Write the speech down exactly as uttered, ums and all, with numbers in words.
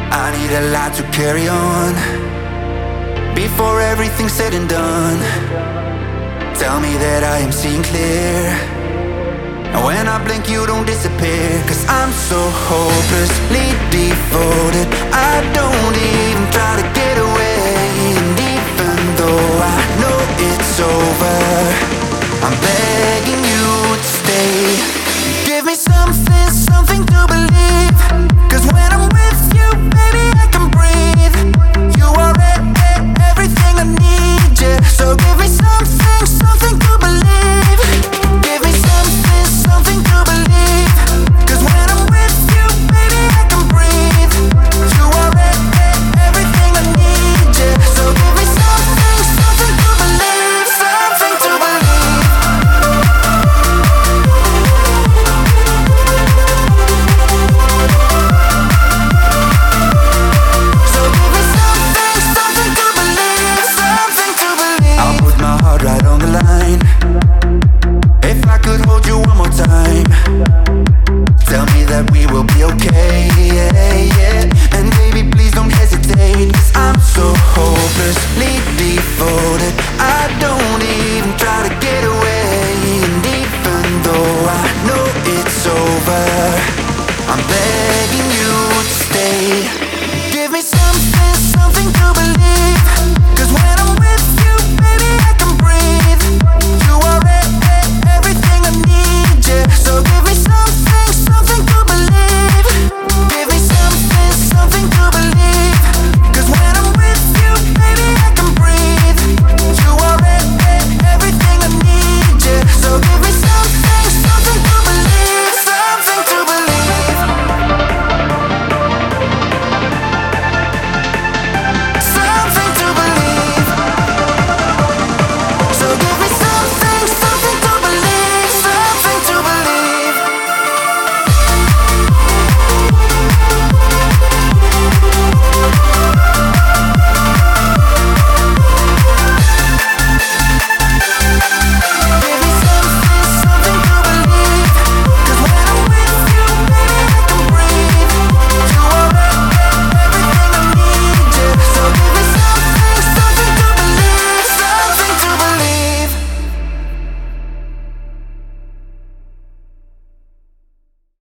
I need a lot to carry on before everything's said and done. Tell me that I am seeing clear, and when I blink you don't disappear. Cause I'm so hopelessly devoted